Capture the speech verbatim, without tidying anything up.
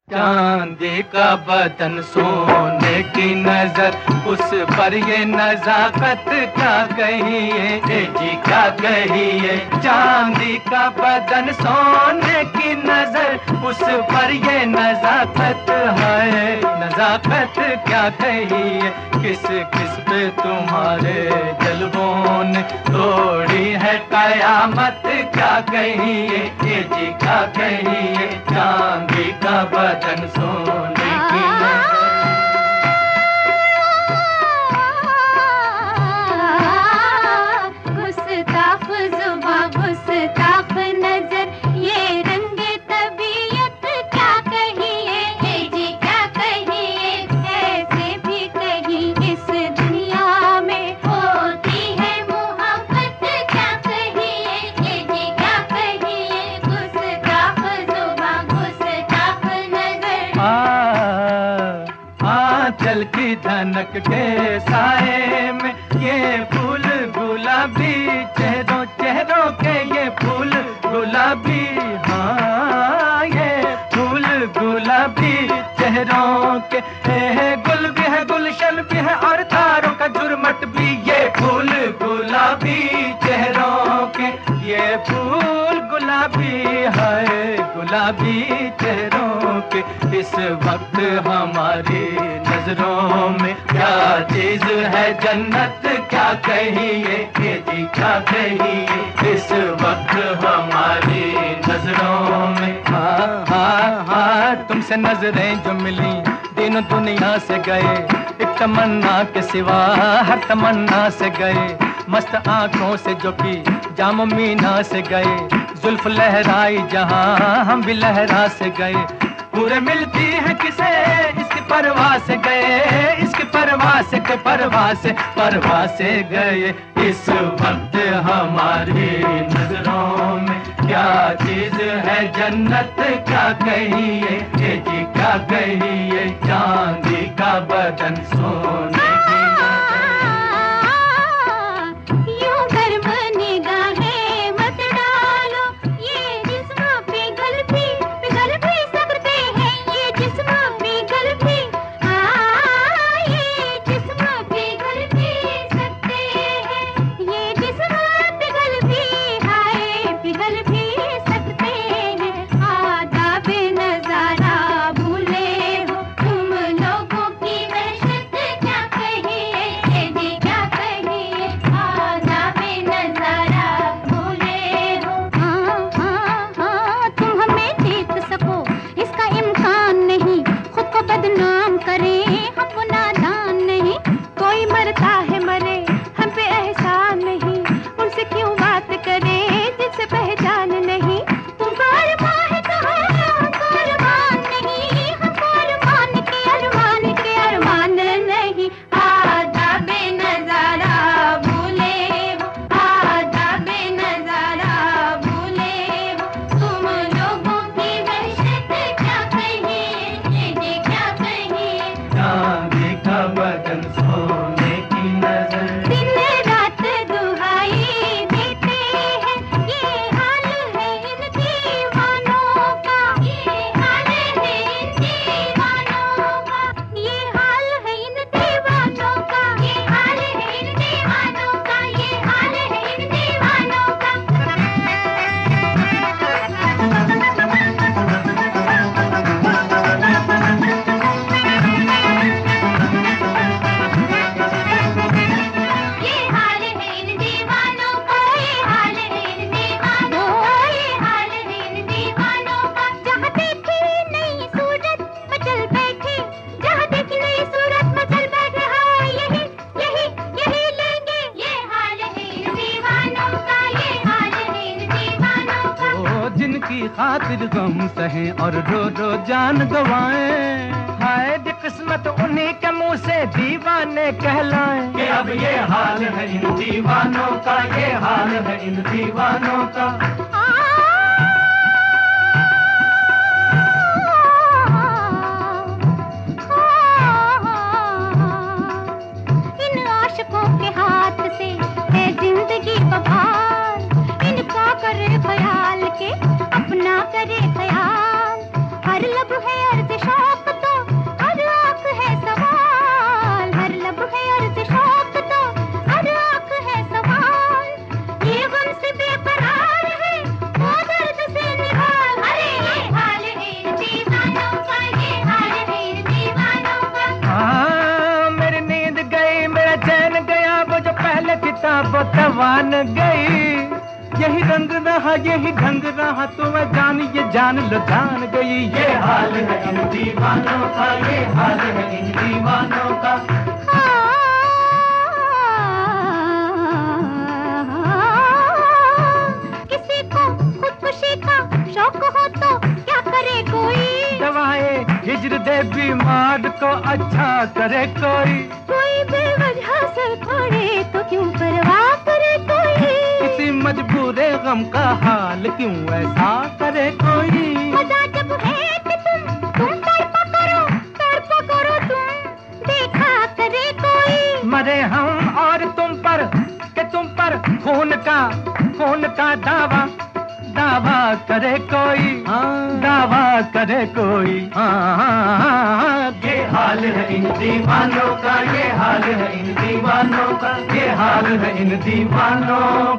चांदी का बदन सोने की नजर, उस पर ये नजाकत क्या कहिए, ए जी क्या कहिए। चांदी का बदन सोने की नजर, उस पर ये नजाकत है, नजाकत क्या कहिए। किस किस पे तुम्हारे जलवों ने तोड़ी है कयामत क्या कहिए, ए जी क्या कहिए। चांदी का बदन सोने की नजर, गुस्ताख जुबां गुस्ताख नजर, ये रंग तबीयत क्या कहिए, ए जी क्या कहिए। ऐसे भी कहीं इस दुनिया में होती है मोहब्बत क्या कहिए, ए जी क्या कहिए। गुस्ताख जुबां गुस्ताख नजर, आंचल की धनक के साए में ये फूल गुलाबी, चेहरों चेहरों के ये फूल गुलाबी, हाँ ये फूल गुलाबी चेहरों के। ए, गुल भी है गुलशन भी है और तारों का झुरमट भी, ये फूल गुलाबी चेहरों के, ये फूल गुलाबी है, गुलाबी चेहरों के। इस वक्त हमारी नजरों में क्या चीज है जन्नत क्या कहिए, ये जी क्या कहिए। इस वक्त हमारी नजरों में, हाँ हाँ हाँ तुमसे नजरें जो मिली तीनों दुनिया से गए, एक तमन्ना के सिवा हर तमन्ना से गए। मस्त आंखों से जो की जाम मीना से गए, जुल्फ लहराई जहां हम भी लहरा से गए। पूरे मिलती है किसे इसकी परवाह से गए, इसकी परवाह से के परवाह से परवाह से गए। इस वक्त हमारी नजरों में क्या चीज है जन्नत क्या कहिए, ये जी क्या कहिए। चांदी का बदन सोने की खातिर गम सहें और रो रो जान गवाएं। हाय दी किस्मत उन्हीं के मुंह से दीवाने कहलाएं कि अब ये हाल है इन दीवानों का, ये हाल है इन दीवानों का। इन आशिकों के हाथ से है जिंदगी बहार, इनका करे ख्याल के अपना करे ख्याल, हर लब है अर्ज़ शौक तो हर आँख है सवाल, हर लब है अर्ज़ शौक तो हर आँख है सवाल। ये गम से बेकरार है वो दर्द से निहाल। अरे ये हाल है इन दीवानों का, ये हाल है इन दीवानों का। हाँ, मेरी नींद गई, मेरा चैन गया, वो जो पहले किताब वो तवान गई। यही रंग रहा, यही ढंग रहा, तो मैं जान ये जान लो जान गई। ये हाल है इन दीवानों का, ये हाल है इन दीवानों का। किसी को खुदकुशी का शौक हो तो क्या करे कोई, दवाए हिजर दे बीमार को अच्छा करे कोई। कोई बेवजह सर फोड़े तो क्यों परवाह करे कोई, किसी मजबूरे गम का हाल क्यों ऐसा करे कोई। मजा जब है कि तुम तुम तड़पा करो, तड़पा करो तुम, देखा करे कोई। मरे हम और तुम पर कि तुम पर खून का खून का दावा दावा करे कोई, दावा करे कोई। हाँ, हाँ, हाँ, ये हाल है इन दीवानों का, ये हाल है इन दीवानों का, ये हाल है इन दीवानों